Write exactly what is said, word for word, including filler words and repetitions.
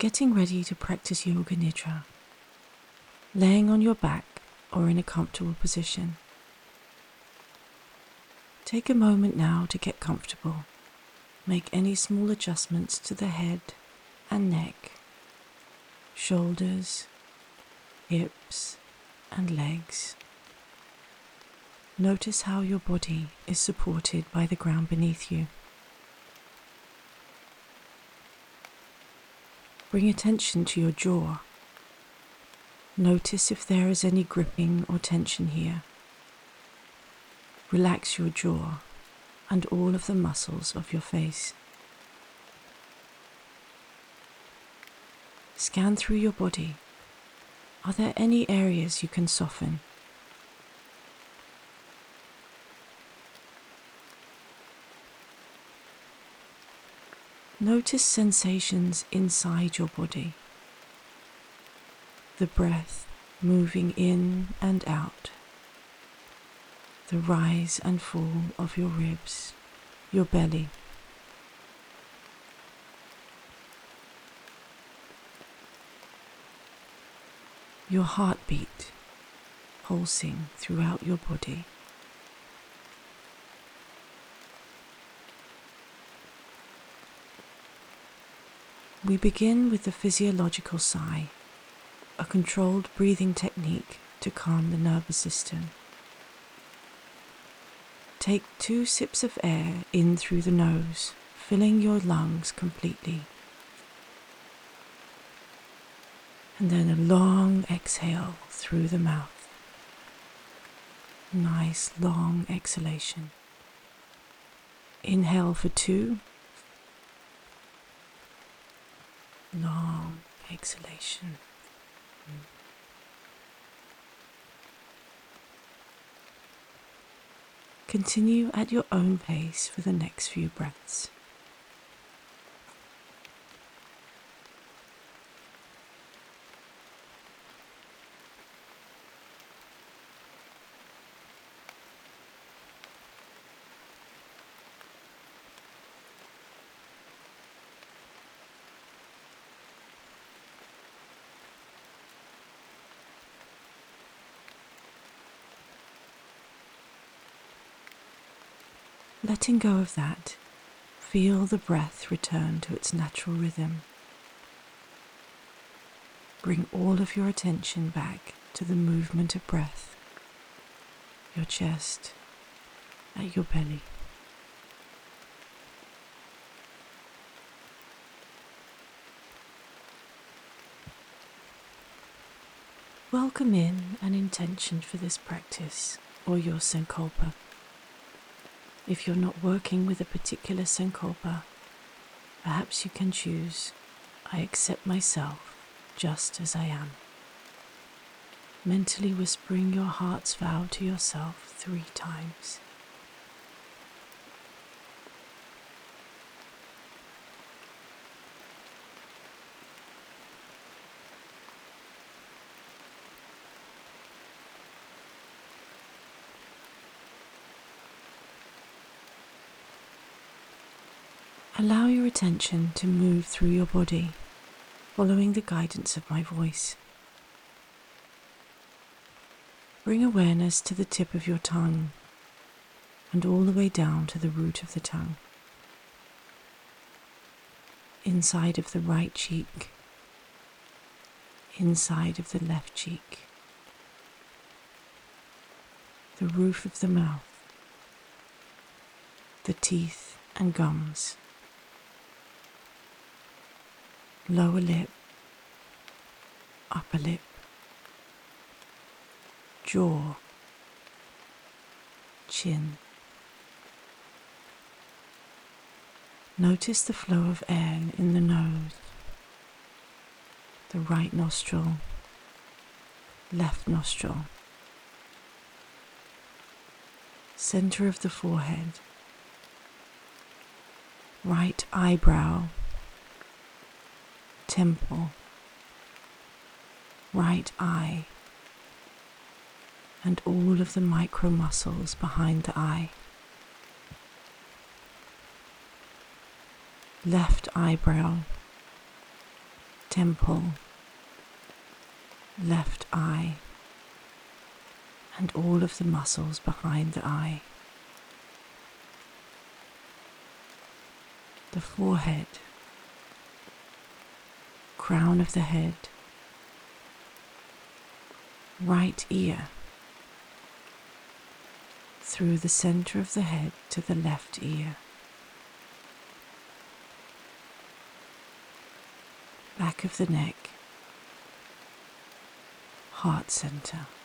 Getting ready to practice Yoga Nidra, laying on your back or in a comfortable position. Take a moment now to get comfortable. Make any small adjustments to the head and neck, shoulders, hips, and legs. Notice how your body is supported by the ground beneath you. Bring attention to your jaw. Notice if there is any gripping or tension here. Relax your jaw and all of the muscles of your face. Scan through your body. Are there any areas you can soften? Notice sensations inside your body. The breath moving in and out. The rise and fall of your ribs, your belly. Your heartbeat pulsing throughout your body. We begin with the physiological sigh, a controlled breathing technique to calm the nervous system. Take two sips of air in through the nose, filling your lungs completely. And then a long exhale through the mouth. Nice long exhalation. Inhale for two. Long exhalation. Continue at your own pace for the next few breaths. Letting go of that, feel the breath return to its natural rhythm. Bring all of your attention back to the movement of breath, your chest, at your belly. Welcome in an intention for this practice or your Sankalpa. If you're not working with a particular Sankalpa, perhaps you can choose, I accept myself just as I am. Mentally whispering your heart's vow to yourself three times. Allow your attention to move through your body, following the guidance of my voice. Bring awareness to the tip of your tongue and all the way down to the root of the tongue. Inside of the right cheek, inside of the left cheek, the roof of the mouth, the teeth and gums, lower lip, upper lip, jaw, chin. Notice the flow of air in the nose, the right nostril, left nostril, center of the forehead, right eyebrow, temple, right eye, and all of the micro muscles behind the eye. Left eyebrow, temple, left eye, and all of the muscles behind the eye. The forehead, crown of the head, right ear, through the center of the head to the left ear, back of the neck, heart center.